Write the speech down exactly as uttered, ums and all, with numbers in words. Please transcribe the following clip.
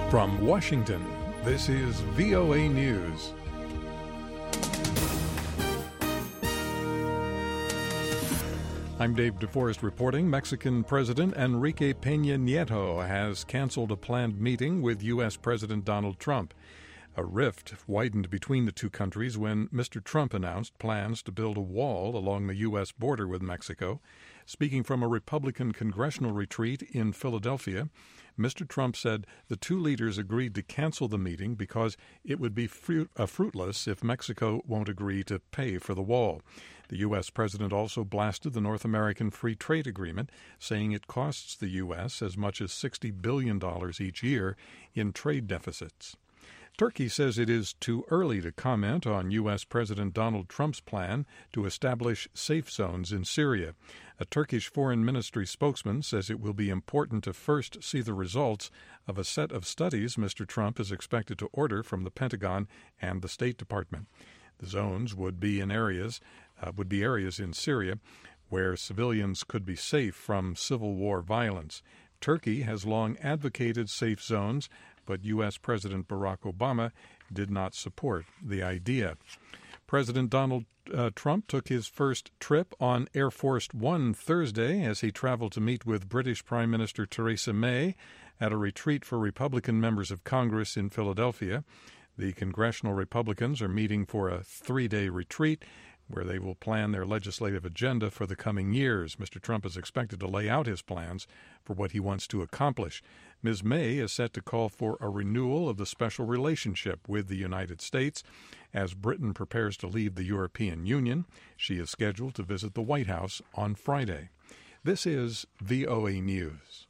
From Washington, this is V O A News. I'm Dave DeForest reporting. Mexican President Enrique Peña Nieto has canceled a planned meeting with U S. President Donald Trump. A rift widened between the two countries when Mister Trump announced plans to build a wall along the U S border with Mexico. Speaking from a Republican congressional retreat in Philadelphia, Mister Trump said the two leaders agreed to cancel the meeting because it would be fruit, uh, fruitless if Mexico won't agree to pay for the wall. The U S president also blasted the North American Free Trade Agreement, saying it costs the U S as much as sixty billion dollars each year in trade deficits. Turkey says it is too early to comment on U S. President Donald Trump's plan to establish safe zones in Syria. A Turkish foreign ministry spokesman says it will be important to first see the results of a set of studies Mister Trump is expected to order from the Pentagon and the State Department. The zones would be in areas uh, would be areas in Syria where civilians could be safe from civil war violence. Turkey has long advocated safe zones, but U S. President Barack Obama did not support the idea. President Donald uh, Trump took his first trip on Air Force One Thursday as he traveled to meet with British Prime Minister Theresa May at a retreat for Republican members of Congress in Philadelphia. The congressional Republicans are meeting for a three-day retreat where they will plan their legislative agenda for the coming years. Mister Trump is expected to lay out his plans for what he wants to accomplish. Miz May is set to call for a renewal of the special relationship with the United States. As Britain prepares to leave the European Union, she is scheduled to visit the White House on Friday. This is V O A News.